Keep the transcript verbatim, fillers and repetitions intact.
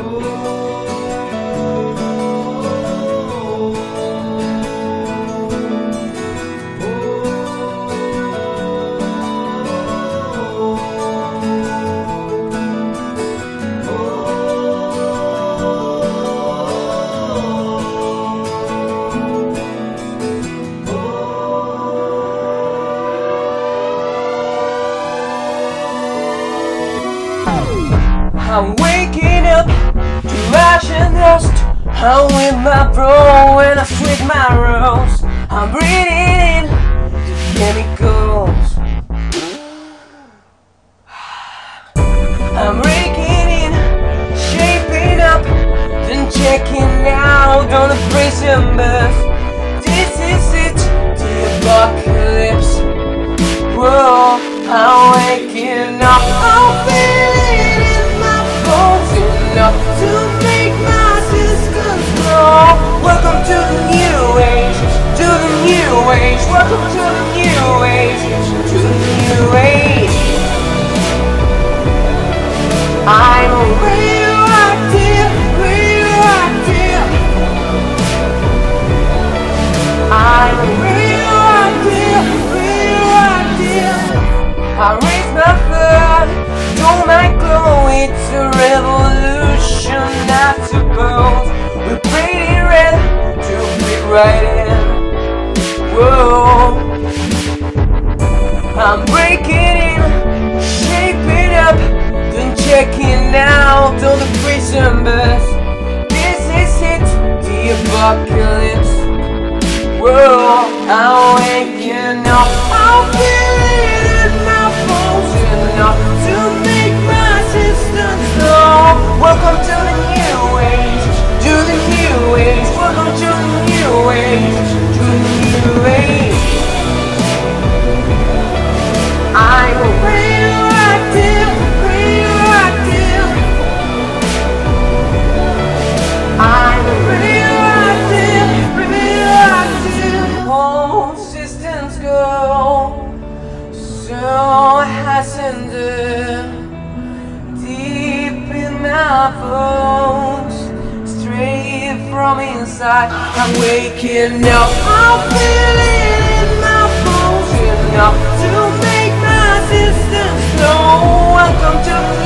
I'm waking up to ash and dust. I'm with my bro and I sweat my rose. I'm breathing in the chemicals. I'm breaking in, shaping up, then checking out on the prison bus. This is it, the apocalypse. Whoa, I'm waking up. I'm feeling enough to make my systems grow. Welcome to the new age, to the new age. Welcome to the new age, to the new age. I'm radioactive, radioactive. I'm radioactive, radioactive. I raise my flag, don't my glow, it's a revolution, I suppose. We painted red to fit right in. Whoa, I'm breaking in, shaping up, then checking out on the prison bus. This is it, the apocalypse. Whoa, I'm waking up, I'm feeling in my bones enough to make my systems slow. Welcome to the new age, to the new age. Welcome to the new age, to the new age. I'm radioactive, radioactive. I'm radioactive, radioactive. All systems go. So hasn't it deep in my bones, straight from inside. I'm waking up, I'm feeling in my bones enough to make my systems know. Welcome to